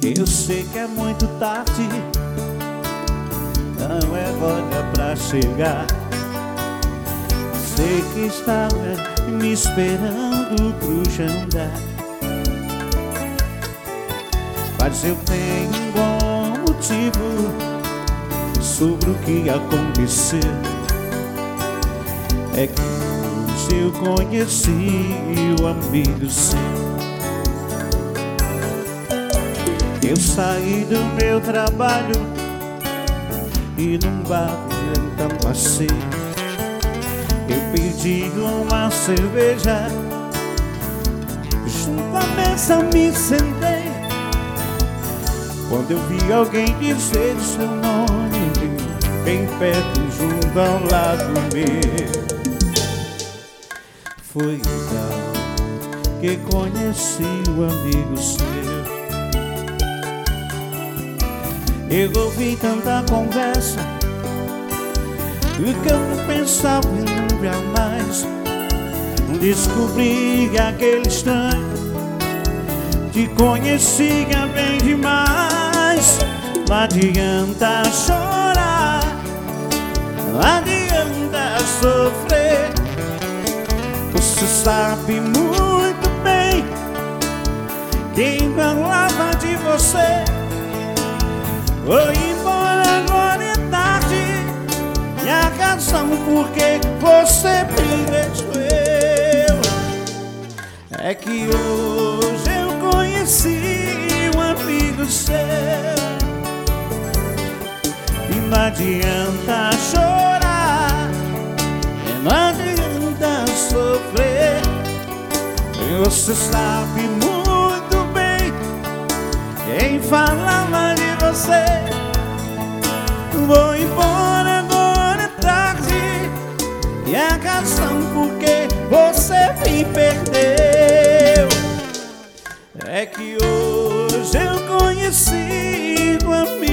Eu sei que é muito tarde, não é hora pra chegar. Sei que estava me esperando pro jantar, mas eu tenho um bom motivo sobre o que aconteceu. É que hoje eu conheci o amigo seu. Eu saí do meu trabalho e num bar então passei. Eu pedi uma cerveja, junto à mesa me sentei. Quando eu vi alguém dizer seu nome bem perto, junto ao lado meu, foi então que conheci o amigo seu. Eu ouvi tanta conversa que eu não pensava em nunca mais. Descobri aquele estranho, te conhecia bem demais. Não adianta chorar, não adianta sofrer. Você sabe muito bem quem falava de você. Foi embora, agora é tarde, e a razão por que você me deixou é que hoje eu conheci um amigo seu. E não adianta chorar, e não adianta sofrer. Você sabe muito bem quem falava de você. Vou embora, agora é tarde, e a razão por que você me perdeu é que hoje eu conheci um amigo